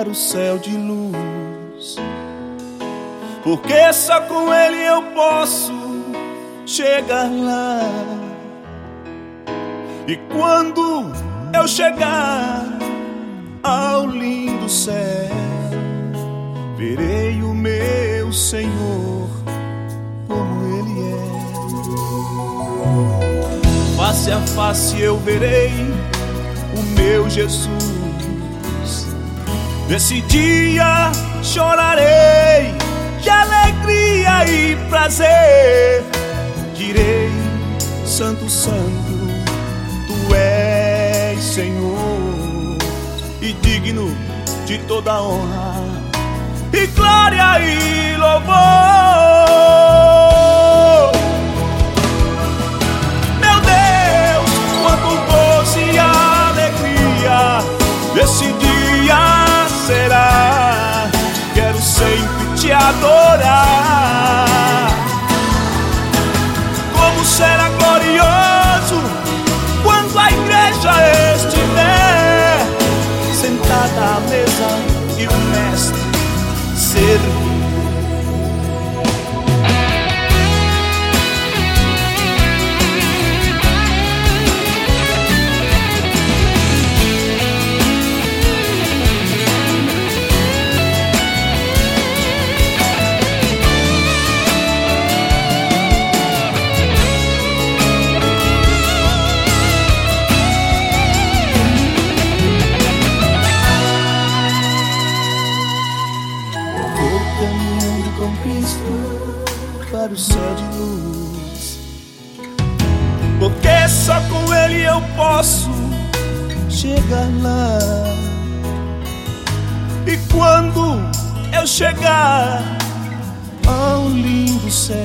para o céu de luz, porque só com Ele eu posso chegar lá. E quando eu chegar ao lindo céu, verei o meu Senhor como Ele é. Face a face eu verei o meu Jesus. Nesse dia chorarei de alegria e prazer. Direi: Santo, Santo, Tu és Senhor, e digno de toda honra e glória e louvor. Meu Deus, quanto gozo e alegria desse dia será. Quero sempre Te adorar. Como será glorioso quando a igreja estiver sentada à mesa e o mestre servir. Com Cristo para o céu de luz, porque só com Ele eu posso chegar lá. E quando eu chegar ao lindo céu,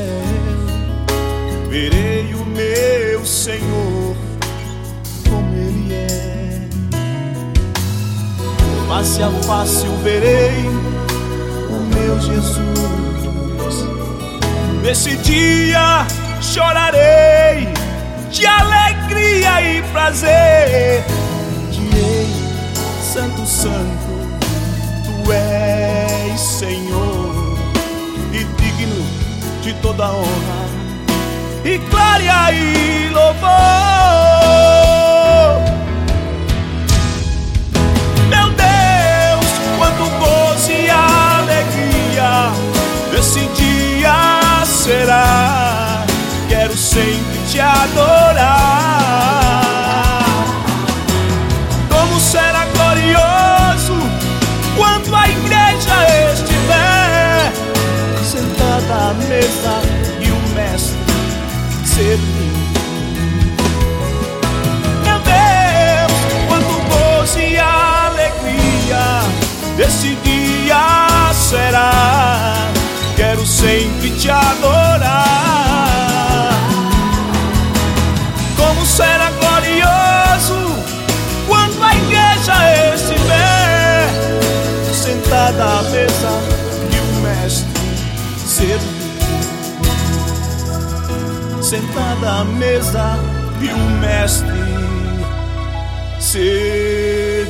verei o meu Senhor como Ele é. Face a face eu verei o meu Jesus. Nesse dia chorarei de alegria e prazer. Direi: Santo, Santo, Tu és Senhor, e digno de toda honra e glória e louvor. Meu Deus, quanto gozo e alegria desse dia será. Quero sempre Te adorar. Como será glorioso quando a igreja estiver sentada à mesa e o mestre servir. Meu Deus, quanto gozo e alegria desse dia será. Quero sempre Te adorar. Como será glorioso quando a igreja estiver sentada à mesa e o mestre servir. Sentada à mesa e o mestre servir.